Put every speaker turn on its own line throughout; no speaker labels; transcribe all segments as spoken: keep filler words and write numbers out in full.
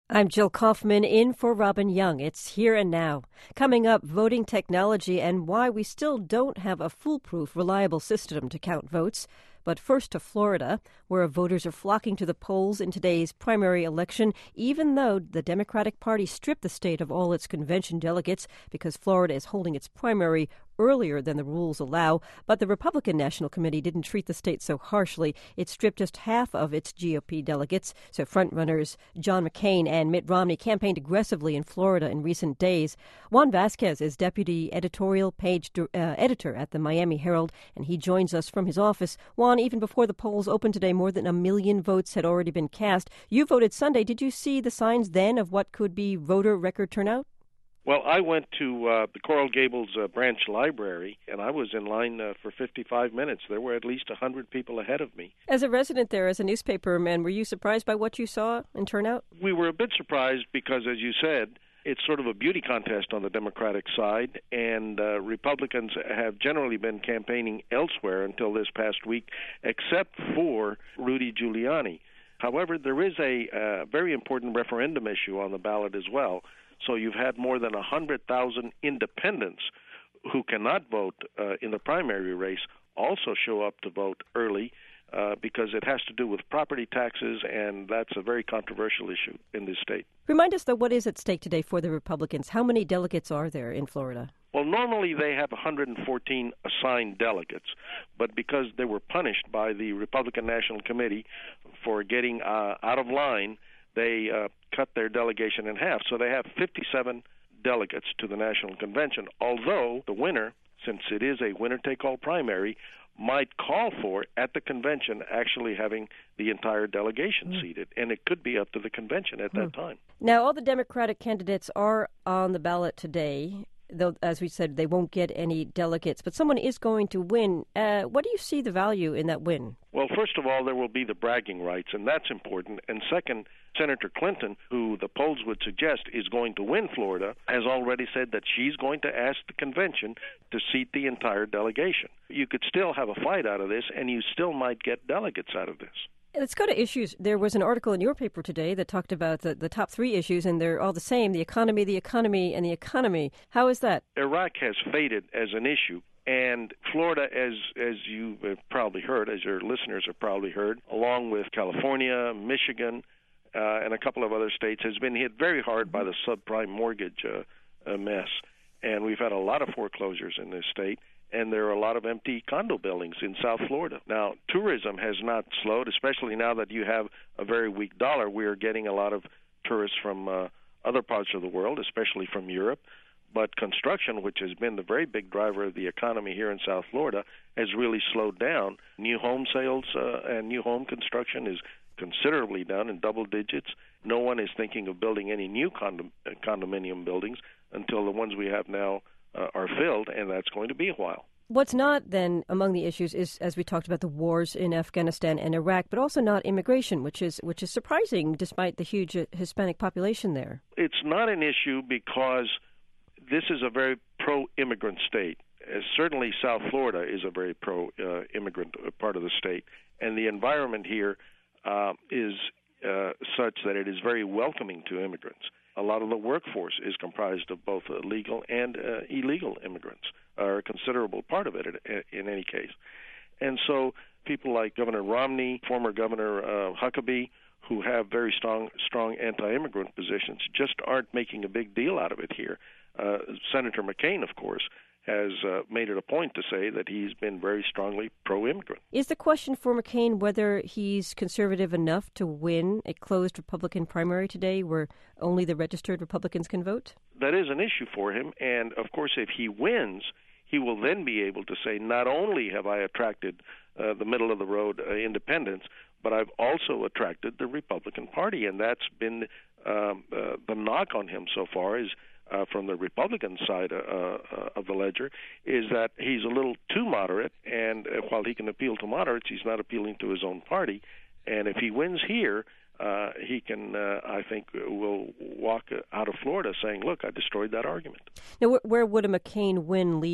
I'm Jill Kaufman in for Robin Young. It's Here and Now. Coming up, voting technology and why we still don't have a foolproof, reliable system to count votes. But first to Florida, where voters are flocking to the polls in today's primary election, even though the Democratic Party stripped the state of all its convention delegates because Florida is holding its primary earlier than the rules allow. But the Republican National Committee didn't treat the state so harshly. It stripped just half of its G O P delegates. So frontrunners John McCain and Mitt Romney campaigned aggressively in Florida in recent days. Juan Vasquez is deputy editorial page uh, editor at the Miami Herald, and he joins us from his office. Juan, even before the polls opened today, more than a million votes had already been cast. You voted Sunday. Did you see the signs then of what could be voter record turnout?
Well, I went to uh, the Coral Gables uh, branch library, and I was in line uh, for fifty-five minutes. There were at least one hundred people ahead of me.
As a resident there, as a newspaperman, were you surprised by what you saw in turnout?
We were a bit surprised because, as you said, it's sort of a beauty contest on the Democratic side, and uh, Republicans have generally been campaigning elsewhere until this past week, except for Rudy Giuliani. However, there is a uh, very important referendum issue on the ballot as well. So you've had more than one hundred thousand independents who cannot vote uh, in the primary race also show up to vote early uh, because it has to do with property taxes, and that's a very controversial issue in this state.
Remind us, though, what is at stake today for the Republicans? How many delegates are there in Florida?
Well, normally they have one hundred fourteen assigned delegates, but because they were punished by the Republican National Committee for getting uh, out of line, they uh, cut their delegation in half. So they have fifty-seven delegates to the National Convention, although the winner, since it is a winner-take-all primary, might call for, at the convention, actually having the entire delegation mm. seated. And it could be up to the convention at mm. that time.
Now, all the Democratic candidates are on the ballot today, though, as we said, they won't get any delegates. But someone is going to win. Uh, what do you see the value in that win?
Well, first of all, there will be the bragging rights, and that's important. And second, Senator Clinton, who the polls would suggest is going to win Florida, has already said that she's going to ask the convention to seat the entire delegation. You could still have a fight out of this, and you still might get delegates out of this.
Let's go to issues. There was an article in your paper today that talked about the, the top three issues, and they're all the same, the economy, the economy, and the economy. How is that?
Iraq has faded as an issue. And Florida, as as you have probably heard, as your listeners have probably heard, along with California, Michigan, uh, and a couple of other states, has been hit very hard by the subprime mortgage uh, uh, mess. And we've had a lot of foreclosures in this state, and there are a lot of empty condo buildings in South Florida. Now, tourism has not slowed, especially now that you have a very weak dollar. We are getting a lot of tourists from uh, other parts of the world, especially from Europe. But construction, which has been the very big driver of the economy here in South Florida, has really slowed down. New home sales uh, and new home construction is considerably down in double digits. No one is thinking of building any new condom- condominium buildings until the ones we have now uh, are filled, and that's going to be a while.
What's not, then, among the issues is, as we talked about, the wars in Afghanistan and Iraq, but also not immigration, which is which is surprising despite the huge Hispanic population there.
It's not an issue because this is a very pro-immigrant state. Uh, certainly South Florida is a very pro-immigrant uh, part of the state, and the environment here uh, is uh, such that it is very welcoming to immigrants. A lot of the workforce is comprised of both uh, legal and uh, illegal immigrants, are a considerable part of it in any case. And so people like Governor Romney, former Governor uh, Huckabee, who have very strong, strong anti-immigrant positions, just aren't making a big deal out of it here. Uh, Senator McCain, of course, has uh, made it a point to say that he's been very strongly pro-immigrant.
Is the question for McCain whether he's conservative enough to win a closed Republican primary today where only the registered Republicans can vote?
That is an issue for him, and of course if he wins, he will then be able to say, not only have I attracted uh, the middle-of-the-road uh, independents, but I've also attracted the Republican Party, and that's been um, uh, the knock on him so far is Uh, from the Republican side uh, uh, of the ledger, is that he's a little too moderate, and uh, while he can appeal to moderates, he's not appealing to his own party. And if he wins here, uh, he can, uh, I think, will walk out of Florida saying, look, I destroyed that argument.
Now, where, where would a McCain win leave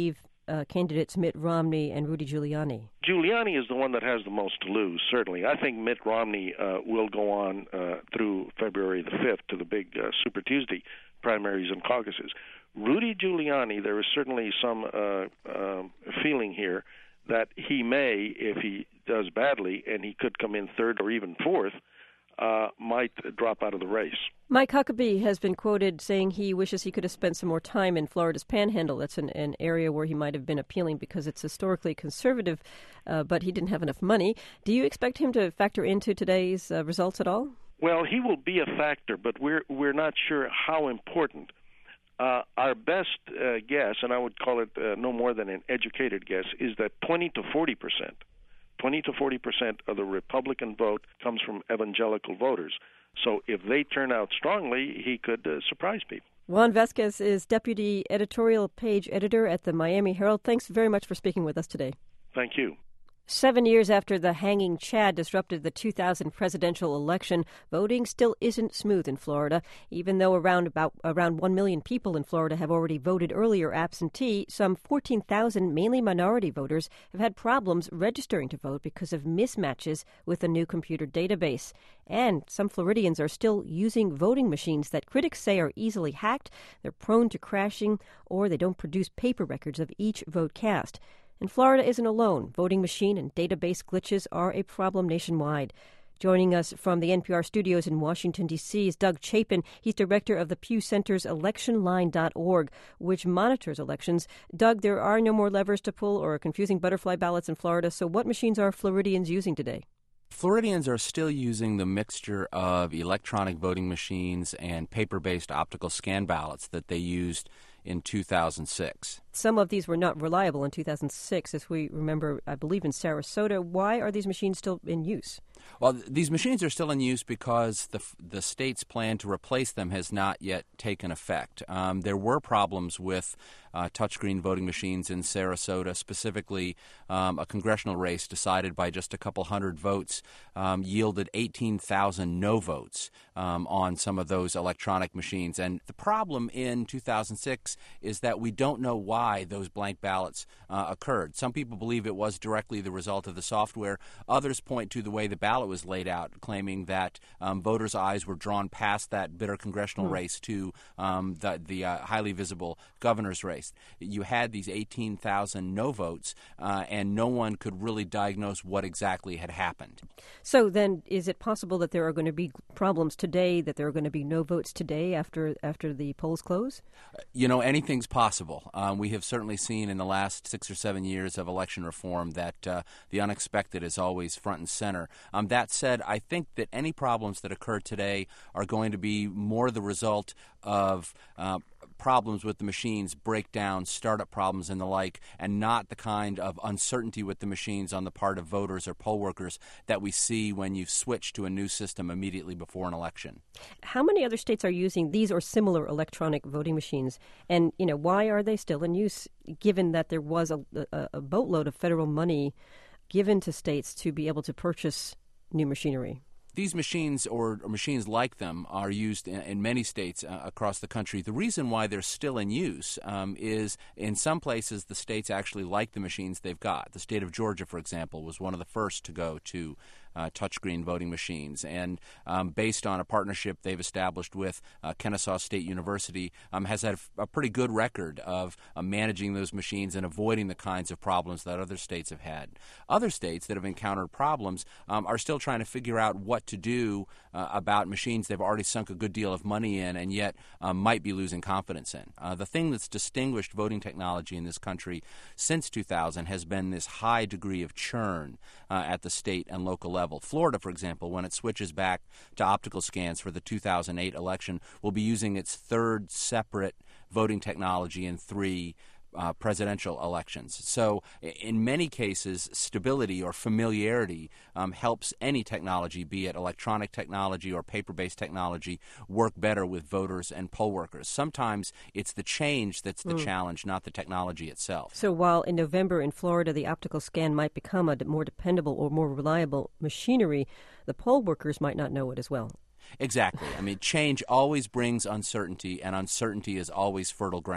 uh, candidates Mitt Romney and Rudy Giuliani?
Giuliani is the one that has the most to lose, certainly. I think Mitt Romney uh, will go on uh, through February the fifth to the big uh, Super Tuesday primaries and caucuses. Rudy Giuliani, there is certainly some uh, uh, feeling here that he may, if he does badly, and he could come in third or even fourth, uh, might drop out of the race.
Mike Huckabee has been quoted saying he wishes he could have spent some more time in Florida's Panhandle. That's an, an area where he might have been appealing because it's historically conservative, uh, but he didn't have enough money. Do you expect him to factor into today's uh, results at all?
Well, he will be a factor, but we're we're not sure how important. Uh, our best uh, guess, and I would call it uh, no more than an educated guess, is that twenty to forty percent, twenty to forty percent of the Republican vote comes from evangelical voters. So if they turn out strongly, he could uh, surprise people.
Juan Vasquez is Deputy Editorial Page Editor at the Miami Herald. Thanks very much for speaking with us today.
Thank you.
Seven years after the hanging Chad disrupted the two thousand presidential election, voting still isn't smooth in Florida. Even though around about around one million people in Florida have already voted earlier absentee, some fourteen thousand mainly minority voters have had problems registering to vote because of mismatches with the new computer database. And some Floridians are still using voting machines that critics say are easily hacked, they're prone to crashing, or they don't produce paper records of each vote cast. And Florida isn't alone. Voting machine and database glitches are a problem nationwide. Joining us from the N P R studios in Washington, D C is Doug Chapin. He's director of the Pew Center's election line dot org, which monitors elections. Doug, there are no more levers to pull or confusing butterfly ballots in Florida, so what machines are Floridians using today?
Floridians are still using the mixture of electronic voting machines and paper-based optical scan ballots that they used in two thousand six.
Some of these were not reliable in two thousand six, as we remember, I believe, in Sarasota. Why are these machines still in use?
Well, th- these machines are still in use because the f- the state's plan to replace them has not yet taken effect. Um, there were problems with uh, touchscreen voting machines in Sarasota, specifically um, a congressional race decided by just a couple hundred votes um, yielded eighteen thousand no votes um, on some of those electronic machines. And the problem in two thousand six is that we don't know why those blank ballots uh, occurred. Some people believe it was directly the result of the software. Others point to the way the ballot was laid out, claiming that um, voters' eyes were drawn past that bitter congressional mm. race to um, the, the uh, highly visible governor's race. You had these eighteen thousand no votes, uh, and no one could really diagnose what exactly had happened.
So then is it possible that there are going to be problems today, that there are going to be no votes today after after the polls close?
Uh, you know, anything's possible. Um, we have certainly seen in the last six or seven years of election reform that uh, the unexpected is always front and center. Um, that said, I think that any problems that occur today are going to be more the result of uh, problems with the machines, breakdowns, startup problems, and the like, and not the kind of uncertainty with the machines on the part of voters or poll workers that we see when you switch to a new system immediately before an election.
How many other states are using these or similar electronic voting machines? And, you know, why are they still in use, given that there was a, a, a boatload of federal money given to states to be able to purchase new machinery?
These machines or, or machines like them are used in, in many states uh, across the country. The reason why they're still in use um, is in some places the states actually like the machines they've got. The state of Georgia, for example, was one of the first to go to Uh, touchscreen voting machines. And um, based on a partnership they've established with uh, Kennesaw State University, um, has had a, a pretty good record of uh, managing those machines and avoiding the kinds of problems that other states have had. Other states that have encountered problems um, are still trying to figure out what to do uh, about machines they've already sunk a good deal of money in and yet um, might be losing confidence in. Uh, the thing that's distinguished voting technology in this country since two thousand has been this high degree of churn uh, at the state and local level. Florida, for example, when it switches back to optical scans for the two thousand eight election, will be using its third separate voting technology in three uh, presidential elections. So in many cases, stability or familiarity um, helps any technology, be it electronic technology or paper-based technology, work better with voters and poll workers. Sometimes it's the change that's the mm. challenge, not the technology itself.
So while in November in Florida the optical scan might become a more dependable or more reliable machinery, the poll workers might not know it as well.
Exactly. I mean, change always brings uncertainty, and uncertainty is always fertile ground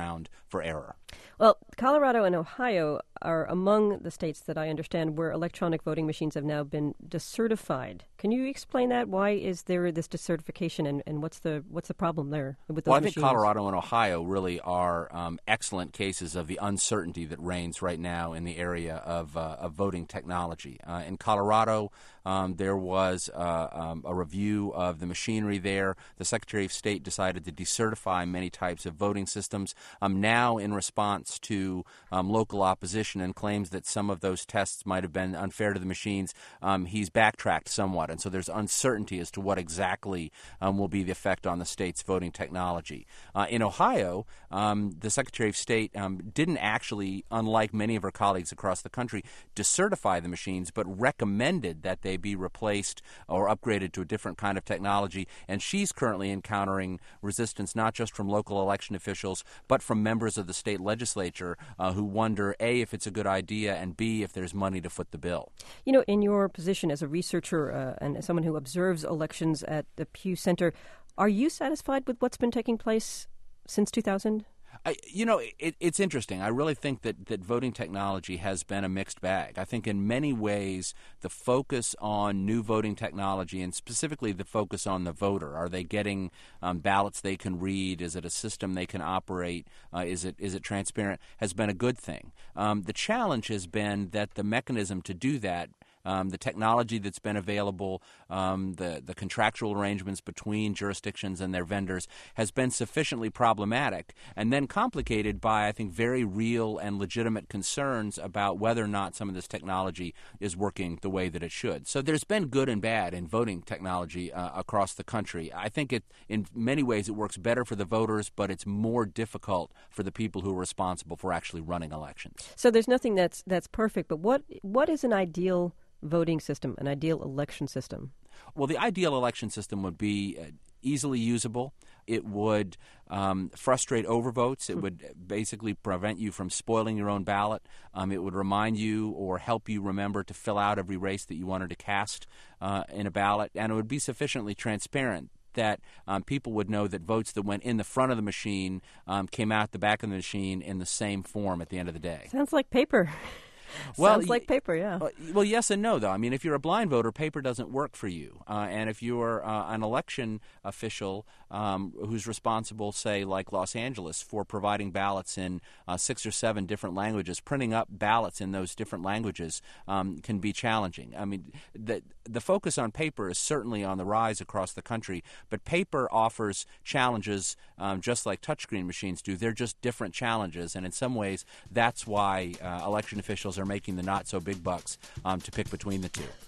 for error.
Well, Colorado and Ohio are among the states that I understand where electronic voting machines have now been decertified. Can you explain that? Why is there this decertification, and, and what's the what's the problem there with those
well, I
machines?
think Colorado and Ohio really are um, excellent cases of the uncertainty that reigns right now in the area of, uh, of voting technology. Uh, in Colorado, um, there was uh, um, a review of the machinery there. The Secretary of State decided to decertify many types of voting systems. Um, now, in response to um, local opposition and claims that some of those tests might have been unfair to the machines, um, he's backtracked somewhat. And so there's uncertainty as to what exactly um, will be the effect on the state's voting technology. Uh, in Ohio, um, the Secretary of State um, didn't actually, unlike many of her colleagues across the country, decertify the machines, but recommended that they be replaced or upgraded to a different kind of technology. And she's currently encountering resistance not just from local election officials, but from members of the state legislature uh, who wonder, A, if it's a good idea, and B, if there's money to foot the bill.
You know, in your position as a researcher uh, and as someone who observes elections at the Pew Center, are you satisfied with what's been taking place since two thousand?
I, you know, it, it's interesting. I really think that, that voting technology has been a mixed bag. I think in many ways the focus on new voting technology, and specifically the focus on the voter, are they getting um, ballots they can read? Is it a system they can operate? Uh, is it is it transparent? Has been a good thing. Um, the challenge has been that the mechanism to do that, Um, the technology that's been available, um, the, the contractual arrangements between jurisdictions and their vendors has been sufficiently problematic, and then complicated by, I think, very real and legitimate concerns about whether or not some of this technology is working the way that it should. So there's been good and bad in voting technology uh, across the country. I think it, in many ways it works better for the voters, but it's more difficult for the people who are responsible for actually running elections.
So there's nothing that's that's perfect, but what what is an ideal voting system, an ideal election system?
Well, the ideal election system would be uh, easily usable. It would um, frustrate overvotes. It would basically prevent you from spoiling your own ballot. Um, it would remind you or help you remember to fill out every race that you wanted to cast uh, in a ballot. And it would be sufficiently transparent that um, people would know that votes that went in the front of the machine um, came out the back of the machine in the same form at the end of the day.
Sounds like paper.
Well,
Sounds like paper, yeah.
Well, yes and no, though. I mean, if you're a blind voter, paper doesn't work for you. Uh, and if you're uh, an election official um, who's responsible, say, like Los Angeles, for providing ballots in uh, six or seven different languages, printing up ballots in those different languages um, can be challenging. I mean, the, the focus on paper is certainly on the rise across the country, but paper offers challenges um, just like touchscreen machines do. They're just different challenges, and in some ways, that's why uh, election officials are making the not-so-big bucks um, to pick between the two.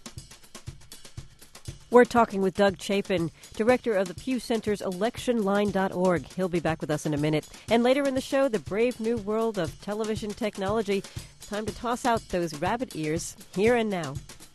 We're talking with Doug Chapin, director of the Pew Center's election line dot org. He'll be back with us in a minute. And later in the show, the brave new world of television technology. Time to toss out those rabbit ears here and now.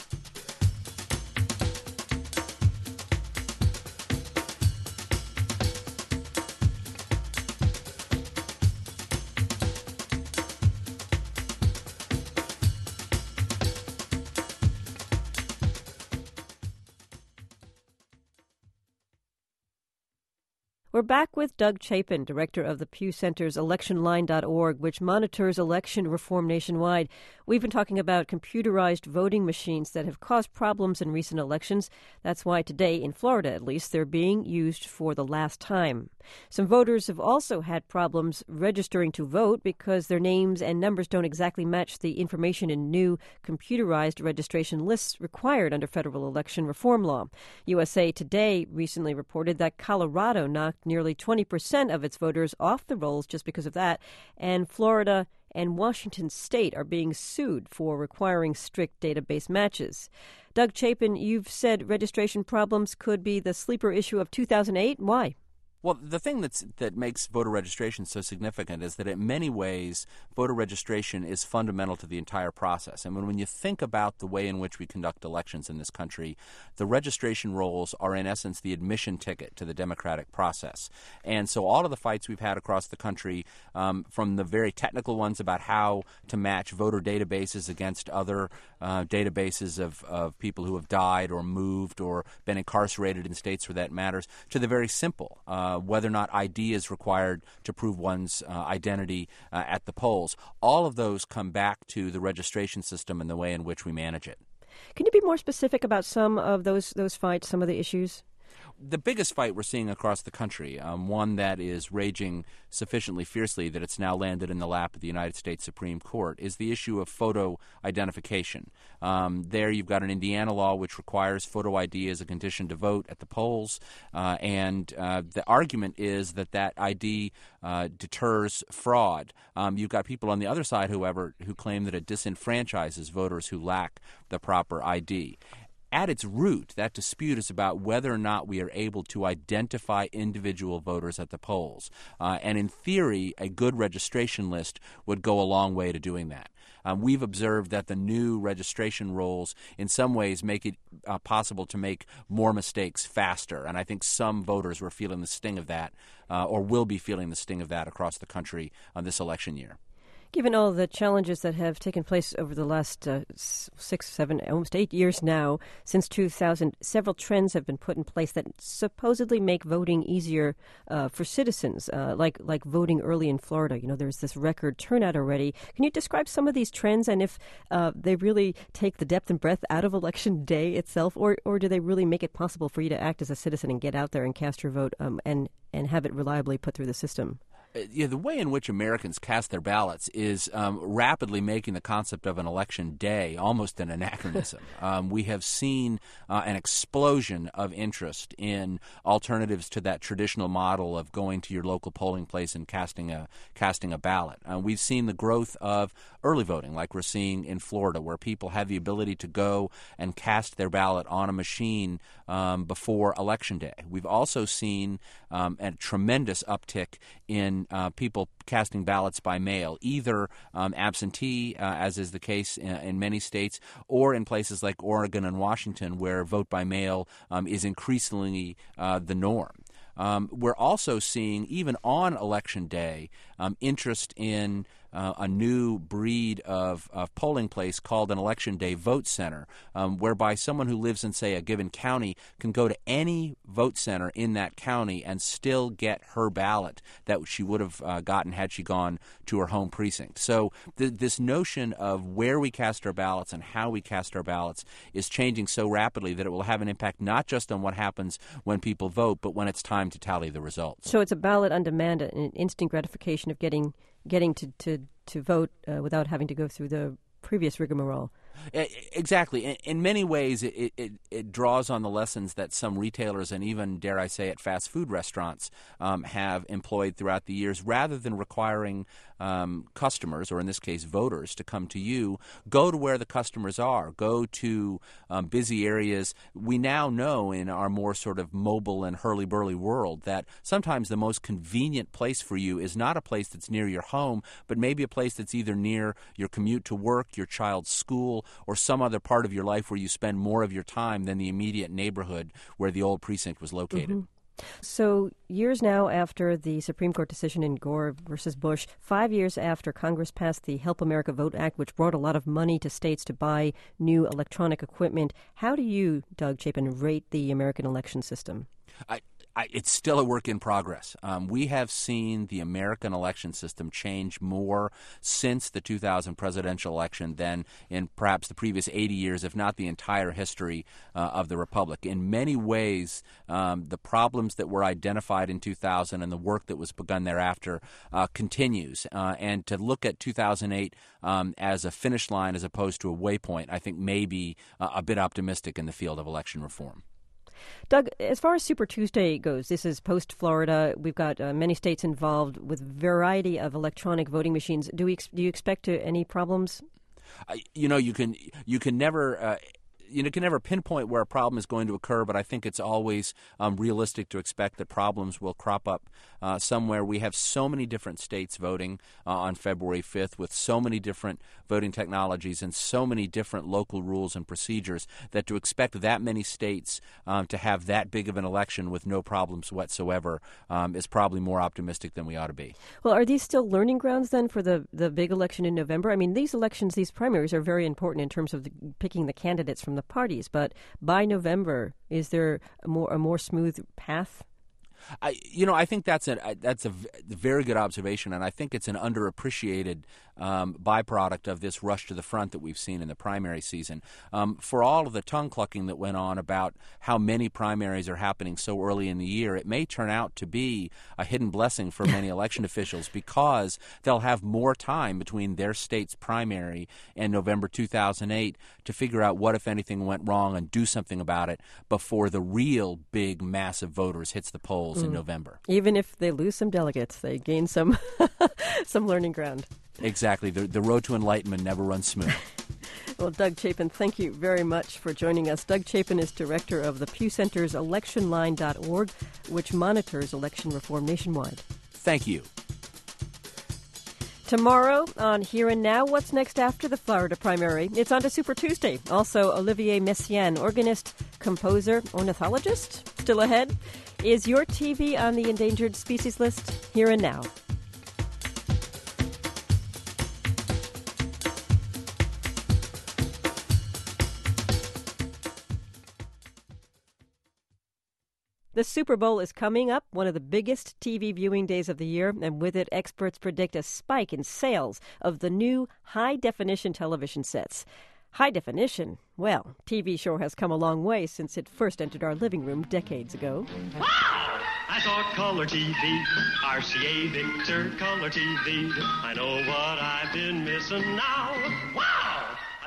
We're back with Doug Chapin, director of the Pew Center's election line dot org, which monitors election reform nationwide. We've been talking about computerized voting machines that have caused problems in recent elections. That's why today, in Florida at least, they're being used for the last time. Some voters have also had problems registering to vote because their names and numbers don't exactly match the information in new computerized registration lists required under federal election reform law. U S A Today recently reported that Colorado knocked nearly twenty percent of its voters off the rolls just because of that, and Florida and Washington State are being sued for requiring strict database matches. Doug Chapin, you've said registration problems could be the sleeper issue of two thousand eight. Why?
Well, the thing that's, that makes voter registration so significant is that in many ways, voter registration is fundamental to the entire process. And when, when you think about the way in which we conduct elections in this country, the registration rolls are in essence the admission ticket to the democratic process. And so all of the fights we've had across the country, um, from the very technical ones about how to match voter databases against other uh, databases of, of people who have died or moved or been incarcerated in states where that matters, to the very simple uh, uh, whether or not I D is required to prove one's uh, identity uh, at the polls. All of those come back to the registration system and the way in which we manage it.
Can you be more specific about some of those those fights, some of the issues?
The biggest fight we're seeing across the country, um, one that is raging sufficiently fiercely that it's now landed in the lap of the United States Supreme Court, is the issue of photo identification. Um, there you've got an Indiana law which requires photo I D as a condition to vote at the polls, uh, and uh, the argument is that that I D uh, deters fraud. Um, you've got people on the other side, however, who claim that it disenfranchises voters who lack the proper I D. At its root, that dispute is about whether or not we are able to identify individual voters at the polls. Uh, and in theory, a good registration list would go a long way to doing that. Um, we've observed that the new registration rolls in some ways make it uh, possible to make more mistakes faster. And I think some voters were feeling the sting of that uh, or will be feeling the sting of that across the country on this election year.
Given all the challenges that have taken place over the last uh, six, seven, almost eight years now, since two thousand, several trends have been put in place that supposedly make voting easier uh, for citizens, uh, like like voting early in Florida. You know, there's this record turnout already. Can you describe some of these trends and if uh, they really take the depth and breadth out of Election Day itself, or, or do they really make it possible for you to act as a citizen and get out there and cast your vote um, and, and have it reliably put through the system?
Yeah, the way in which Americans cast their ballots is um, rapidly making the concept of an election day almost an anachronism. um, we have seen uh, an explosion of interest in alternatives to that traditional model of going to your local polling place and casting a casting a ballot. Uh, we've seen the growth of early voting, like we're seeing in Florida, where people have the ability to go and cast their ballot on a machine um, before Election Day. We've also seen um, a tremendous uptick in Uh, people casting ballots by mail, either um, absentee, uh, as is the case in, in many states, or in places like Oregon and Washington, where vote by mail um, is increasingly uh, the norm. Um, we're also seeing, even on Election Day, um, interest in uh, a new breed of, of polling place called an Election Day Vote Center, um, whereby someone who lives in, say, a given county can go to any vote center in that county and still get her ballot that she would have uh, gotten had she gone to her home precinct. So th- this notion of where we cast our ballots and how we cast our ballots is changing so rapidly that it will have an impact not just on what happens when people vote, but when it's time to tally the results.
So it's a ballot on demand, an instant gratification of getting getting to, to, to vote uh, without having to go through the previous rigmarole.
Exactly. In, in many ways, it, it, it draws on the lessons that some retailers and even, dare I say it, fast food restaurants um, have employed throughout the years. Rather than requiring um, customers, or in this case voters, to come to you, go to where the customers are. Go to um, busy areas. We now know in our more sort of mobile and hurly-burly world that sometimes the most convenient place for you is not a place that's near your home, but maybe a place that's either near your commute to work, your child's school, or some other part of your life where you spend more of your time than the immediate neighborhood where the old precinct was located.
Mm-hmm. So years now after the Supreme Court decision in Gore versus Bush, five years after Congress passed the Help America Vote Act, which brought a lot of money to states to buy new electronic equipment, how do you, Doug Chapin, rate the American election system?
I I, it's still a work in progress. Um, we have seen the American election system change more since the two thousand presidential election than in perhaps the previous eighty years, if not the entire history uh, of the Republic. In many ways, um, the problems that were identified in two thousand and the work that was begun thereafter uh, continues. Uh, and to look at two thousand eight um, as a finish line as opposed to a waypoint, I think may be uh, a bit optimistic in the field of election reform.
Doug, as far as Super Tuesday goes, this is post-Florida. We've got uh, many states involved with a variety of electronic voting machines. Do we ex- do you expect to, any problems?
Uh, you know, you can you can never. Uh, You know, can never pinpoint where a problem is going to occur, but I think it's always um, realistic to expect that problems will crop up uh, somewhere. We have so many different states voting uh, on February fifth with so many different voting technologies and so many different local rules and procedures that to expect that many states um, to have that big of an election with no problems whatsoever um, is probably more optimistic than we ought to be.
Well, are these still learning grounds then for the, the big election in November? I mean, these elections, these primaries are very important in terms of the, picking the candidates from the parties, but by November, is there a more a more smooth path?
I, you know, I think that's a that's a very good observation, and I think it's an underappreciated um, byproduct of this rush to the front that we've seen in the primary season. Um, for all of the tongue clucking that went on about how many primaries are happening so early in the year, it may turn out to be a hidden blessing for many election officials because they'll have more time between their state's primary and November two thousand eight to figure out what, if anything, went wrong and do something about it before the real big mass of voters hits the polls mm. in November.
Even if they lose some delegates, they gain some some learning ground.
Exactly. The, the road to enlightenment never runs smooth.
Well, Doug Chapin, thank you very much for joining us. Doug Chapin is director of the Pew Center's election line dot org, which monitors election reform nationwide.
Thank you.
Tomorrow on Here and Now, what's next after the Florida primary? It's on to Super Tuesday. Also, Olivier Messiaen, organist, composer, ornithologist, still ahead. Is your T V on the endangered species list? Here and Now. The Super Bowl is coming up, one of the biggest T V viewing days of the year, and with it, experts predict a spike in sales of the new high-definition television sets. High definition? Well, T V sure has come a long way since it first entered our living room decades ago.
Wow! I thought color T V, R C A Victor Color T V. I know what I've been missing now. Wow!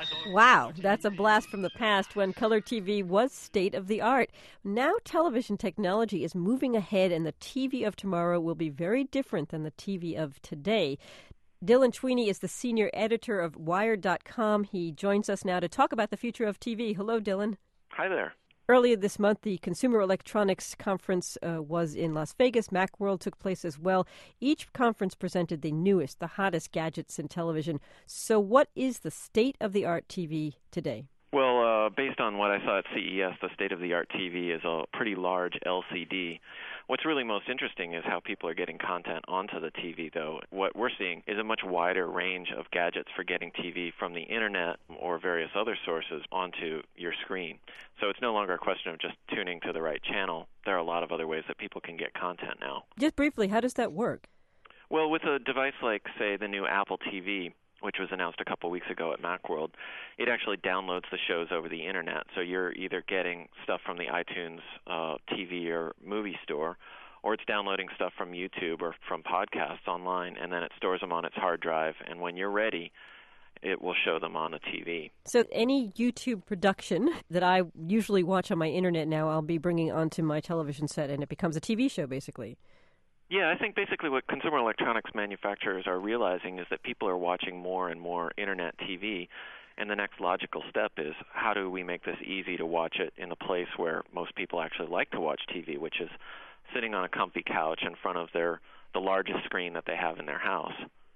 Wow, that's a blast from the past when color T V was state of the art. Now television technology is moving ahead, and the T V of tomorrow will be very different than the T V of today. Dylan Tweeney is the senior editor of Wired dot com. He joins us now to talk about the future of T V. Hello, Dylan.
Hi there.
Earlier this month, the Consumer Electronics Conference uh, was in Las Vegas. Macworld took place as well. Each conference presented the newest, the hottest gadgets in television. So what is the state-of-the-art T V today?
Well, uh, based on what I saw at C E S, the state-of-the-art T V is a pretty large L C D. What's really most interesting is how people are getting content onto the T V, though. What we're seeing is a much wider range of gadgets for getting T V from the Internet or various other sources onto your screen. So it's no longer a question of just tuning to the right channel. There are a lot of other ways that people can get content now.
Just briefly, how does that work?
Well, with a device like, say, the new Apple T V, which was announced a couple weeks ago at Macworld, it actually downloads the shows over the Internet. So you're either getting stuff from the iTunes uh, T V or movie store, or it's downloading stuff from YouTube or from podcasts online, and then it stores them on its hard drive. And when you're ready, it will show them on a T V.
So any YouTube production that I usually watch on my Internet now, I'll be bringing onto my television set, and it becomes a T V show, basically.
Yeah, I think basically what consumer electronics manufacturers are realizing is that people are watching more and more Internet T V, and the next logical step is how do we make this easy to watch it in a place where most people actually like to watch T V, which is sitting on a comfy couch in front of their the largest screen that they have in their house.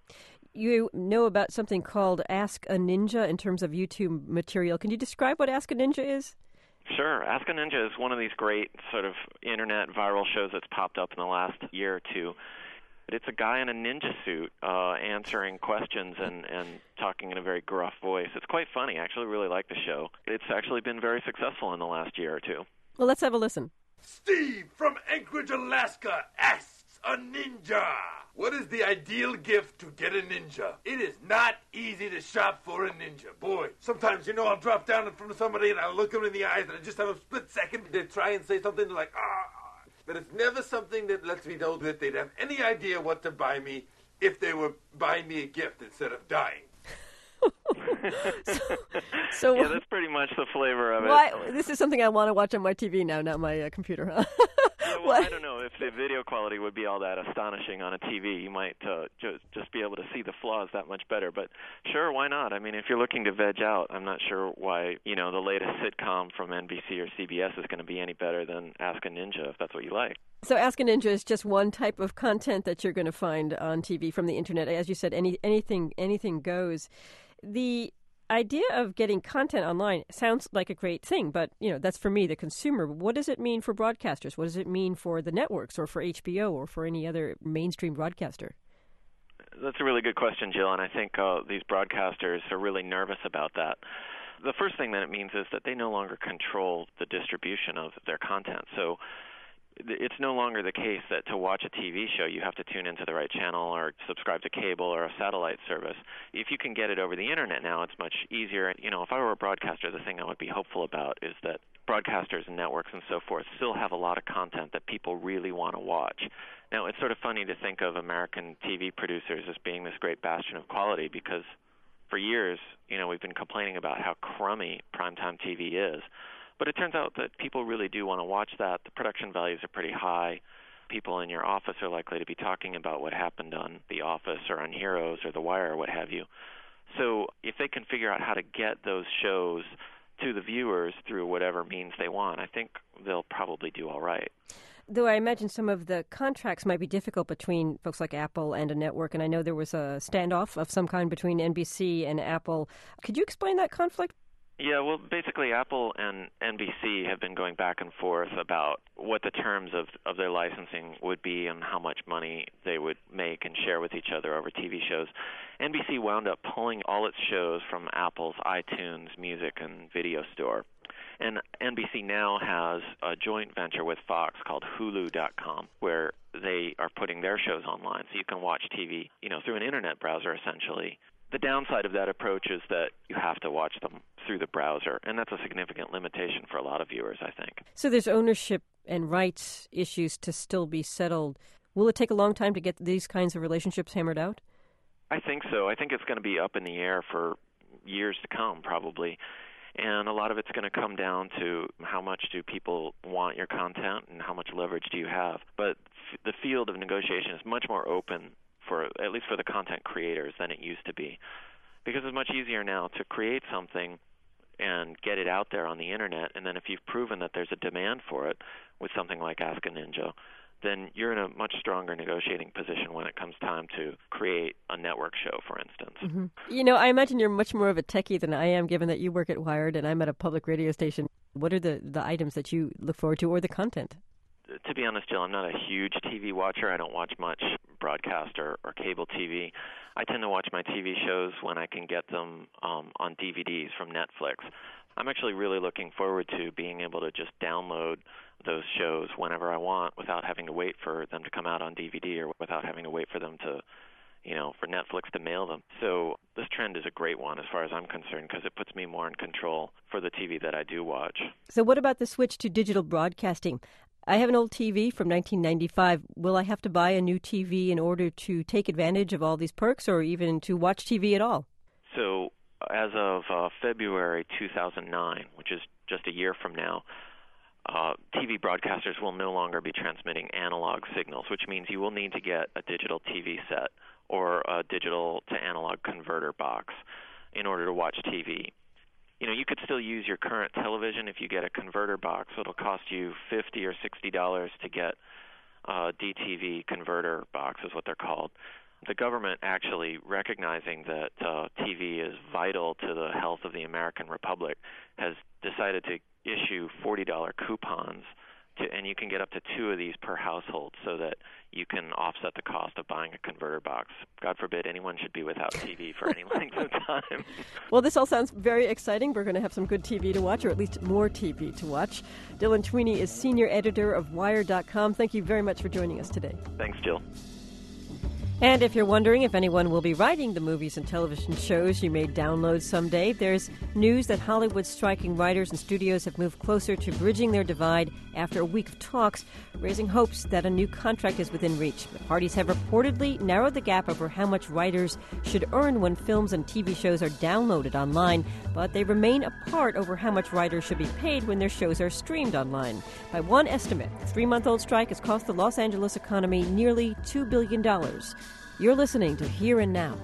You know about something called Ask a Ninja in terms of YouTube material. Can you describe what Ask a Ninja is?
Sure. Ask a Ninja is one of these great sort of Internet viral shows that's popped up in the last year or two. It's a guy in a ninja suit uh, answering questions and, and talking in a very gruff voice. It's quite funny. I actually really like the show. It's actually been very successful in the last year or two.
Well, let's have a listen.
Steve from Anchorage, Alaska asks a ninja, what is the ideal gift to get a ninja? It is not easy to shop for a ninja. Boy, sometimes, you know, I'll drop down in front of somebody and I'll look them in the eyes and I just have a split second. They try and say something like, ah, but it's never something that lets me know that they'd have any idea what to buy me if they were buying me a gift instead of dying.
so, so
yeah, that's pretty much the flavor of it.
Why, this is something I want to watch on my T V now, not my uh, computer, huh?
Yeah, well, I don't know if the video quality would be all that astonishing on a T V. You might uh, ju- just be able to see the flaws that much better. But sure, why not? I mean, if you're looking to veg out, I'm not sure why, you know, the latest sitcom from N B C or C B S is going to be any better than Ask a Ninja, if that's what you like.
So Ask a Ninja is just one type of content that you're going to find on T V from the Internet. As you said, any anything anything goes. The idea of getting content online sounds like a great thing, but, you know, that's for me, the consumer. What does it mean for broadcasters? What does it mean for the networks or for H B O or for any other mainstream broadcaster?
That's a really good question, Jill, and I think uh, these broadcasters are really nervous about that. The first thing that it means is that they no longer control the distribution of their content. So it's no longer the case that to watch a T V show you have to tune into the right channel or subscribe to cable or a satellite service. If you can get it over the internet now, it's much easier. You know, if I were a broadcaster, the thing I would be hopeful about is that broadcasters and networks and so forth still have a lot of content that people really want to watch. Now, it's sort of funny to think of American T V producers as being this great bastion of quality because for years, you know, we've been complaining about how crummy primetime T V is. But it turns out that people really do want to watch that. The production values are pretty high. People in your office are likely to be talking about what happened on The Office or on Heroes or The Wire or what have you. So if they can figure out how to get those shows to the viewers through whatever means they want, I think they'll probably do all right.
Though I imagine some of the contracts might be difficult between folks like Apple and a network, and I know there was a standoff of some kind between N B C and Apple. Could you explain that conflict?
Yeah, well, basically Apple and N B C have been going back and forth about what the terms of, of their licensing would be and how much money they would make and share with each other over T V shows. N B C wound up pulling all its shows from Apple's iTunes Music and Video Store. And N B C now has a joint venture with Fox called Hulu dot com, where they are putting their shows online. So you can watch T V, you know, through an internet browser, essentially. The downside of that approach is that you have to watch them through the browser, and that's a significant limitation for a lot of viewers, I think.
So there's ownership and rights issues to still be settled. Will it take a long time to get these kinds of relationships hammered out?
I think so. I think it's going to be up in the air for years to come, probably. And a lot of it's going to come down to how much do people want your content and how much leverage do you have. But f- the field of negotiation is much more open, for at least for the content creators, than it used to be. Because it's much easier now to create something and get it out there on the internet, and then if you've proven that there's a demand for it with something like Ask a Ninja, then you're in a much stronger negotiating position when it comes time to create a network show, for instance.
Mm-hmm. You know, I imagine you're much more of a techie than I am, given that you work at Wired and I'm at a public radio station. What are the, the items that you look forward to, or the content?
To be honest, Jill, I'm not a huge T V watcher. I don't watch much broadcast or, or cable T V. I tend to watch my T V shows when I can get them um, on D V Ds from Netflix. I'm actually really looking forward to being able to just download those shows whenever I want without having to wait for them to come out on D V D or without having to wait for them to, you know, for Netflix to mail them. So this trend is a great one as far as I'm concerned because it puts me more in control for the T V that I do watch.
So what about the switch to digital broadcasting? I have an old T V from nineteen ninety-five. Will I have to buy a new T V in order to take advantage of all these perks or even to watch T V at all?
So as of uh, February two thousand nine, which is just a year from now, uh, T V broadcasters will no longer be transmitting analog signals, which means you will need to get a digital T V set or a digital to analog converter box in order to watch T V. You know, you could still use your current television if you get a converter box. It'll cost you fifty dollars or sixty dollars to get a D T V converter box is what they're called. The government actually recognizing that uh, T V is vital to the health of the American Republic has decided to issue forty dollars coupons, to, and you can get up to two of these per household so that you can offset the cost of buying a converter box. God forbid anyone should be without T V for any length of time.
Well, this all sounds very exciting. We're going to have some good T V to watch, or at least more T V to watch. Dylan Tweeney is senior editor of Wired dot com. Thank you very much for joining us today.
Thanks, Jill.
And if you're wondering if anyone will be writing the movies and television shows you may download someday, there's news that Hollywood's striking writers and studios have moved closer to bridging their divide after a week of talks, raising hopes that a new contract is within reach. The parties have reportedly narrowed the gap over how much writers should earn when films and T V shows are downloaded online, but they remain apart over how much writers should be paid when their shows are streamed online. By one estimate, the three-month-old strike has cost the Los Angeles economy nearly two billion dollars. You're listening to Here and Now.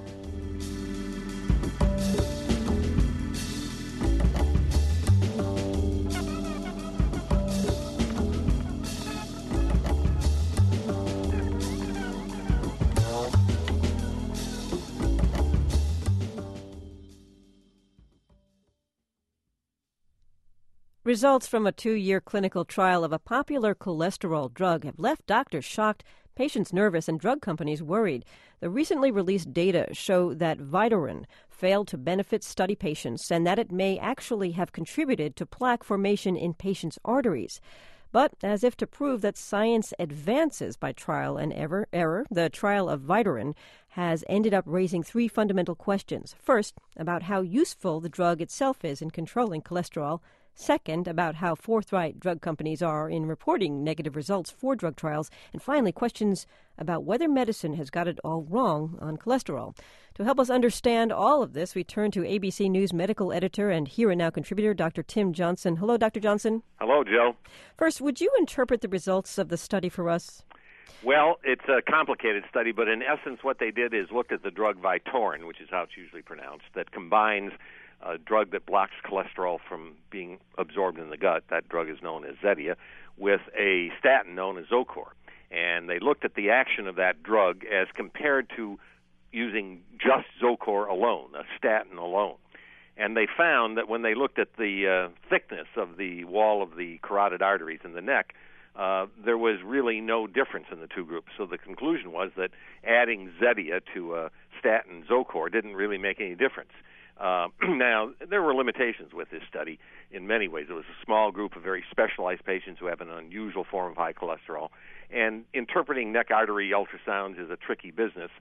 Results from a two-year clinical trial of a popular cholesterol drug have left doctors shocked, patients nervous, and drug companies worried. The recently released data show that Vytorin failed to benefit study patients and that it may actually have contributed to plaque formation in patients' arteries. But as if to prove that science advances by trial and error, error, the trial of Vytorin has ended up raising three fundamental questions. First, about how useful the drug itself is in controlling cholesterol. Second, about how forthright drug companies are in reporting negative results for drug trials. And finally, questions about whether medicine has got it all wrong on cholesterol. To help us understand all of this, we turn to A B C News medical editor and Here and Now contributor, Doctor Tim Johnson. Hello, Doctor Johnson.
Hello, Joe.
First, would you interpret the results of the study for us?
Well, it's a complicated study, but in essence what they did is looked at the drug Vytorin, which is how it's usually pronounced, that combines a drug that blocks cholesterol from being absorbed in the gut. That drug is known as Zetia, with a statin known as Zocor. And they looked at the action of that drug as compared to using just Zocor alone, a statin alone. And they found that when they looked at the uh, thickness of the wall of the carotid arteries in the neck, uh, there was really no difference in the two groups. So the conclusion was that adding Zetia to uh, statin Zocor didn't really make any difference. Uh, now, there were limitations with this study in many ways. It was a small group of very specialized patients who have an unusual form of high cholesterol, and interpreting neck artery ultrasounds is a tricky business.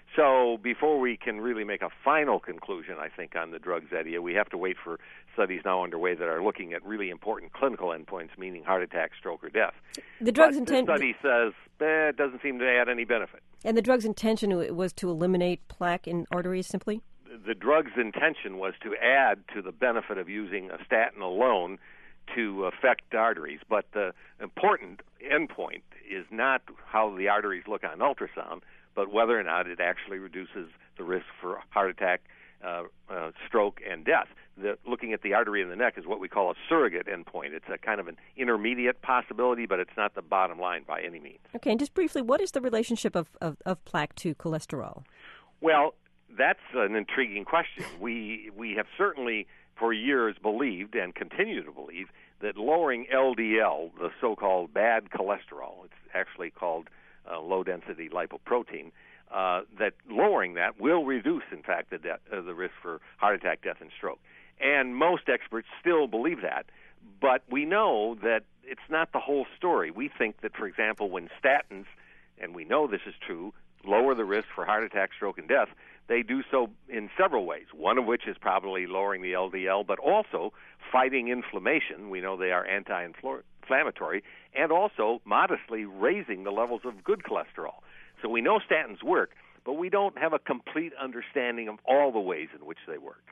So before we can really make a final conclusion, I think, on the drug Zetia, we have to wait for studies now underway that are looking at really important clinical endpoints, meaning heart attack, stroke, or death.
The drug's
but
intent-
the study says eh, it doesn't seem to add any benefit.
And the drug's intention was to eliminate plaque in arteries simply?
The drug's intention was to add to the benefit of using a statin alone to affect arteries. But the important endpoint is not how the arteries look on ultrasound, but whether or not it actually reduces the risk for heart attack, uh, uh, stroke, and death. The, looking at the artery in the neck is what we call a surrogate endpoint. It's a kind of an intermediate possibility, but it's not the bottom line by any means.
Okay, and just briefly, what is the relationship of, of, of plaque to cholesterol?
Well, that's an intriguing question. We we have certainly for years believed and continue to believe that lowering L D L, the so-called bad cholesterol, it's actually called uh, low-density lipoprotein, uh, that lowering that will reduce, in fact, the, de- uh, the risk for heart attack, death, and stroke. And most experts still believe that, but we know that it's not the whole story. We think that, for example, when statins, and we know this is true, lower the risk for heart attack, stroke, and death, they do so in several ways, one of which is probably lowering the L D L, but also fighting inflammation. We know they are anti-inflammatory, and also modestly raising the levels of good cholesterol. So we know statins work, but we don't have a complete understanding of all the ways in which they work.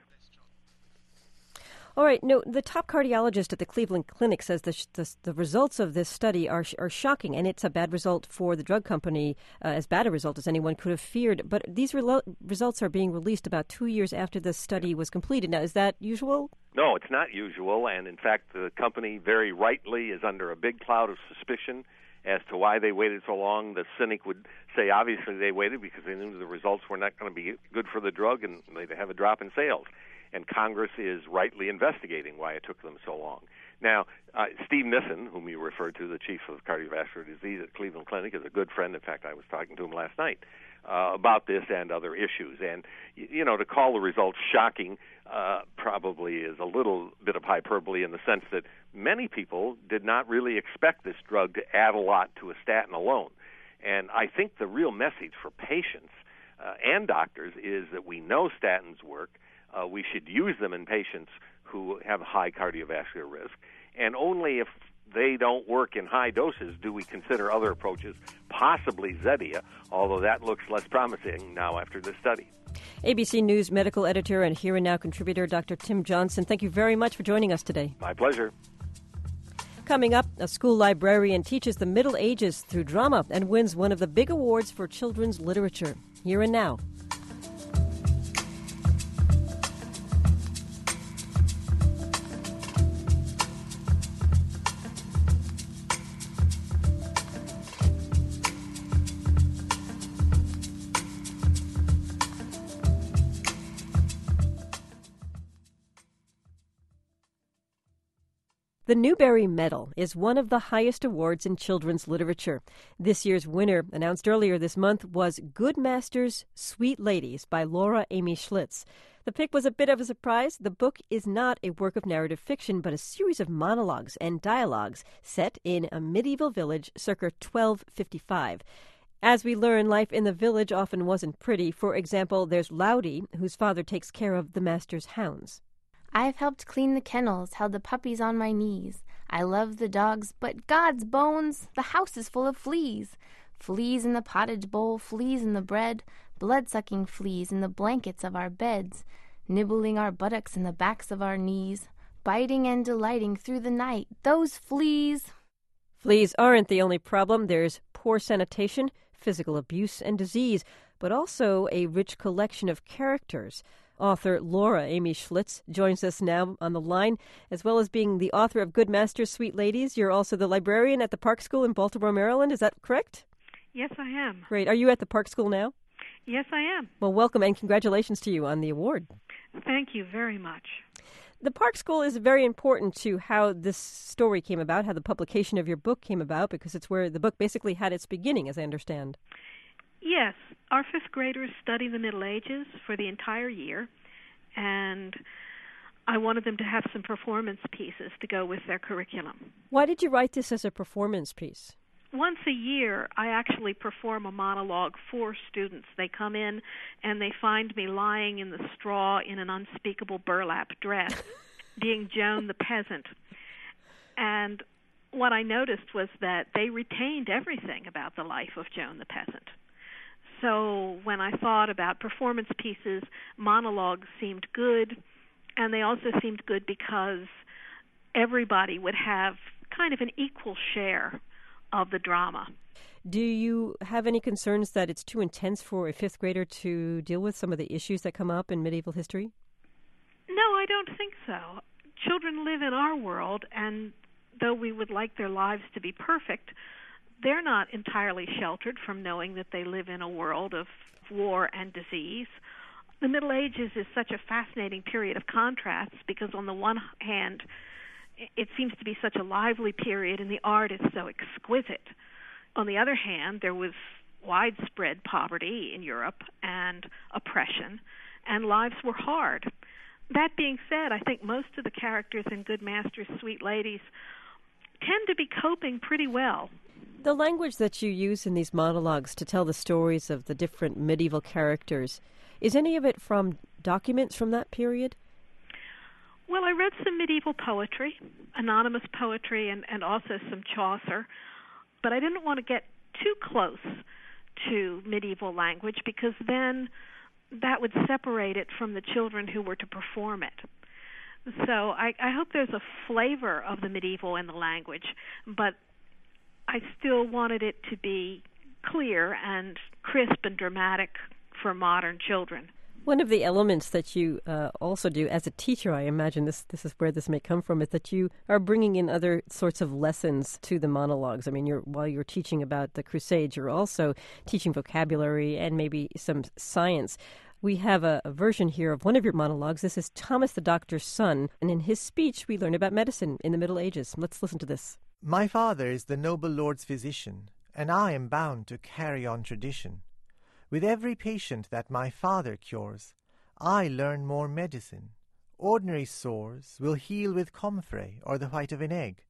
All right. No, the top cardiologist at the Cleveland Clinic says the, sh- the, the results of this study are sh- are shocking, and it's a bad result for the drug company, uh, as bad a result as anyone could have feared. But these re- results are being released about two years after the study was completed. Now, is that usual?
No, it's not usual, and in fact, the company very rightly is under a big cloud of suspicion as to why they waited so long. The cynic would say obviously they waited because they knew the results were not going to be good for the drug and they'd have a drop in sales. And Congress is rightly investigating why it took them so long. Now, uh, Steve Nissen, whom you referred to, the chief of cardiovascular disease at Cleveland Clinic, is a good friend. In fact, I was talking to him last night uh, about this and other issues. And, you know, to call the results shocking uh, probably is a little bit of hyperbole in the sense that many people did not really expect this drug to add a lot to a statin alone. And I think the real message for patients uh, and doctors is that we know statins work. Uh, we should use them in patients who have high cardiovascular risk, and only if they don't work in high doses do we consider other approaches, possibly Zetia, although that looks less promising now after this study.
A B C News medical editor and Here and Now contributor, Doctor Tim Johnson, thank you very much for joining us today.
My pleasure.
Coming up, a school librarian teaches the Middle Ages through drama and wins one of the big awards for children's literature. Here and Now. The Newbery Medal is one of the highest awards in children's literature. This year's winner, announced earlier this month, was Good Masters, Sweet Ladies by Laura Amy Schlitz. The pick was a bit of a surprise. The book is not a work of narrative fiction, but a series of monologues and dialogues set in a medieval village circa twelve fifty-five. As we learn, life in the village often wasn't pretty. For example, there's Laudy, whose father takes care of the master's hounds.
I've helped clean the kennels, held the puppies on my knees. I love the dogs, but God's bones, the house is full of fleas. Fleas in the pottage bowl, fleas in the bread, blood-sucking fleas in the blankets of our beds, nibbling our buttocks and the backs of our knees, biting and delighting through the night, those fleas.
Fleas aren't the only problem. There's poor sanitation, physical abuse, and disease, but also a rich collection of characters. Author Laura Amy Schlitz joins us now on the line. As well as being the author of Good Masters, Sweet Ladies, you're also the librarian at the Park School in Baltimore, Maryland. Is that correct?
Yes, I am.
Great. Are you at the Park School now?
Yes, I am.
Well, welcome and congratulations to you on the award.
Thank you very much.
The Park School is very important to how this story came about, how the publication of your book came about, because it's where the book basically had its beginning, as I understand.
Yes. Our fifth graders study the Middle Ages for the entire year, and I wanted them to have some performance pieces to go with their curriculum.
Why did you write this as a performance piece?
Once a year, I actually perform a monologue for students. They come in and they find me lying in the straw in an unspeakable burlap dress, being Joan the peasant. And what I noticed was that they retained everything about the life of Joan the peasant. So when I thought about performance pieces, monologues seemed good, and they also seemed good because everybody would have kind of an equal share of the drama.
Do you have any concerns that it's too intense for a fifth grader to deal with some of the issues that come up in medieval history?
No, I don't think so. Children live in our world, and though we would like their lives to be perfect, they're not entirely sheltered from knowing that they live in a world of war and disease. The Middle Ages is such a fascinating period of contrasts because on the one hand, it seems to be such a lively period and the art is so exquisite. On the other hand, there was widespread poverty in Europe and oppression, and lives were hard. That being said, I think most of the characters in Good Masters, Sweet Ladies tend to be coping pretty well.
The language that you use in these monologues to tell the stories of the different medieval characters, is any of it from documents from that period?
Well, I read some medieval poetry, anonymous poetry, and, and also some Chaucer, but I didn't want to get too close to medieval language because then that would separate it from the children who were to perform it. So I, I hope there's a flavor of the medieval in the language, but I still wanted it to be clear and crisp and dramatic for modern children.
One of the elements that you uh, also do as a teacher, I imagine this this is where this may come from, is that you are bringing in other sorts of lessons to the monologues. I mean, you're, while you're teaching about the Crusades, you're also teaching vocabulary and maybe some science. We have a, a version here of one of your monologues. This is Thomas the Doctor's Son, and in his speech we learn about medicine in the Middle Ages. Let's listen to this.
My father is the noble lord's physician, and I am bound to carry on tradition. With every patient that my father cures, I learn more medicine. Ordinary sores will heal with comfrey or the white of an egg.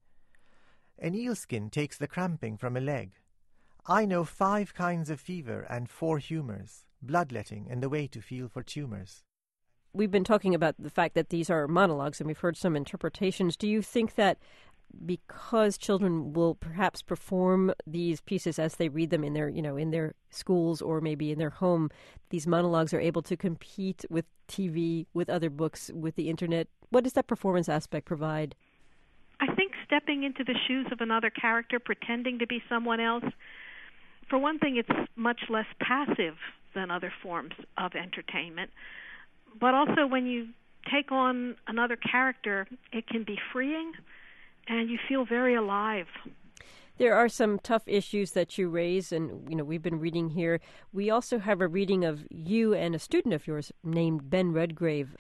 An eelskin takes the cramping from a leg. I know five kinds of fever and four humours, bloodletting and the way to feel for tumours.
We've been talking about the fact that these are monologues, and we've heard some interpretations. Do you think that because children will perhaps perform these pieces as they read them in their, you know, in their schools or maybe in their home, these monologues are able to compete with T V, with other books, with the internet? What does that performance aspect provide?
I think stepping into the shoes of another character, pretending to be someone else, for one thing, it's much less passive than other forms of entertainment. But also when you take on another character, it can be freeing, and you feel very alive.
There are some tough issues that you raise, and you know we've been reading here. We also have a reading of you and a student of yours named Ben Redgrave.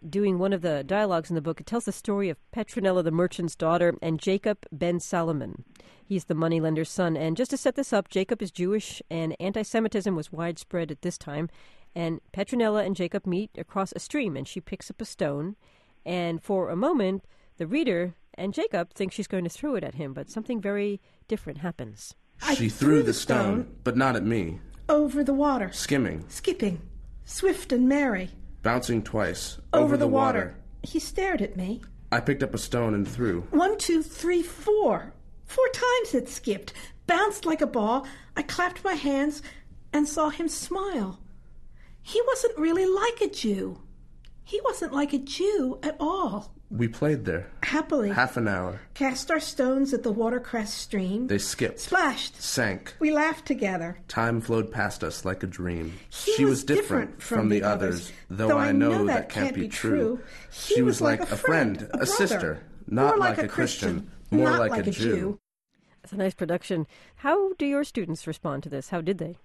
doing one of the dialogues in the book. It tells the story of Petronella, the merchant's daughter, and Jacob ben Salomon. He's the moneylender's son. And just to set this up, Jacob is Jewish, and anti-Semitism was widespread at this time. And Petronella and Jacob meet across a stream, and she picks up a stone. And for a moment, the reader and Jacob think she's going to throw it at him, but something very different happens.
She threw the stone, but not at me.
Over the water.
Skimming.
Skipping. Swift and merry.
Bouncing twice.
Over,
over
the,
the water.
water. He stared at me.
I picked up a stone and threw.
One, two, three, four. Four times it skipped. Bounced like a ball. I clapped my hands and saw him smile. He wasn't really like a Jew. He wasn't like a Jew at all.
We played there.
Happily.
Half an hour.
Cast our stones at the watercress stream.
They skipped.
Splashed.
Sank.
We laughed together.
Time flowed past us like a dream.
He
she
was,
was different,
different
from,
from
the
the
others,
others,
though,
though
I,
I
know,
know
that
that
can't,
can't
be
be
true.
true.
She,
He
was
was
like,
like
a
a
friend,
friend,
a,
a
sister,
brother,
not
more
like,
like
a
a
Christian,
Christian,
more
not
like,
like
a,
a
Jew.
Jew.
It's a nice production. How do your students respond to this? How did they?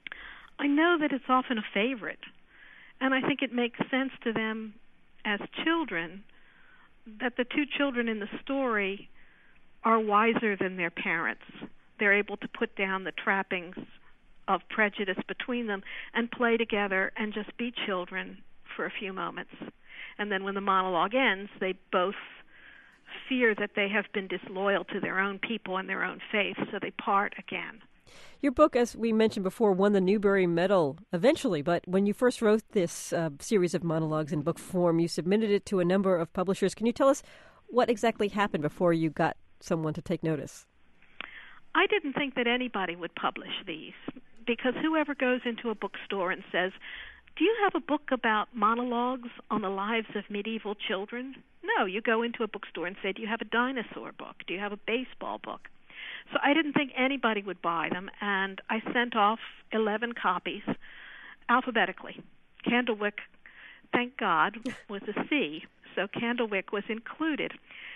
I know that it's often a favorite, and I think it makes sense to them as children that the two children in the story are wiser than their parents. They're able to put down the trappings of prejudice between them and play together and just be children for a few moments. And then when the monologue ends, they both fear that they have been disloyal to their own people and their own faith, so they part again.
Your book, as we mentioned before, won the Newbery Medal eventually, but when you first wrote this uh, series of monologues in book form, you submitted it to a number of publishers. Can you tell us what exactly happened before you got someone to take notice?
I didn't think that anybody would publish these, because whoever goes into a bookstore and says, "Do you have a book about monologues on the lives of medieval children?" No, you go into a bookstore and say, "Do you have a dinosaur book? Do you have a baseball book?" So I didn't think anybody would buy them, and I sent off eleven copies alphabetically. Candlewick, thank God, was a C, so Candlewick was included.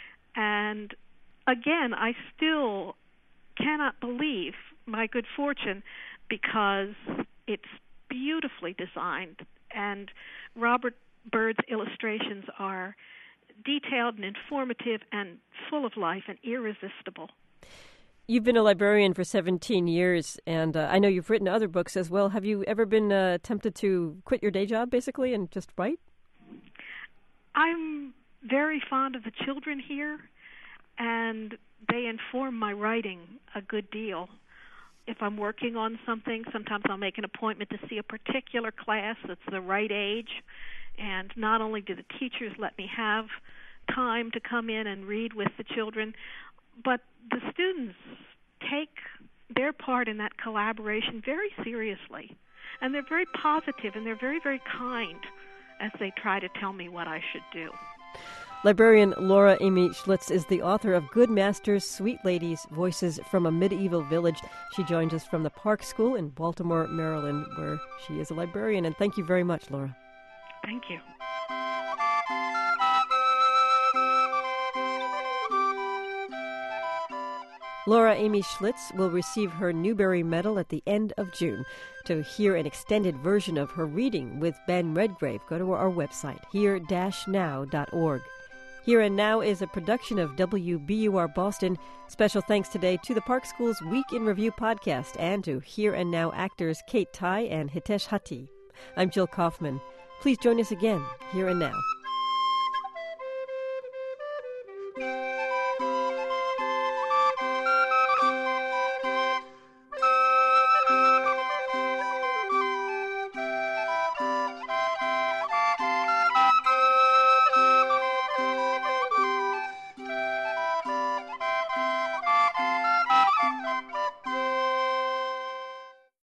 And again, I still cannot believe my good fortune, because it's beautifully designed, and Robert Byrd's illustrations are detailed and informative and full of life and irresistible.
You've been a librarian for seventeen years, and uh, I know you've written other books as well. Have you ever been uh, tempted to quit your day job, basically, and just write?
I'm very fond of the children here, and they inform my writing a good deal. If I'm working on something, sometimes I'll make an appointment to see a particular class that's the right age, and not only do the teachers let me have time to come in and read with the children, but the students take their part in that collaboration very seriously. And they're very positive, and they're very, very kind as they try to tell me what I should do.
Librarian Laura Amy Schlitz is the author of Good Masters, Sweet Ladies, Voices from a Medieval Village. She joins us from the Park School in Baltimore, Maryland, where she is a librarian. And thank you very much, Laura.
Thank you.
Laura Amy Schlitz will receive her Newbery Medal at the end of June. To hear an extended version of her reading with Ben Redgrave, go to our website, here dash now dot org. Here and Now is a production of W B U R Boston. Special thanks today to the Park School's Week in Review podcast and to Here and Now actors Kate Tai and Hitesh Hati. I'm Jill Kaufman. Please join us again, Here and Now.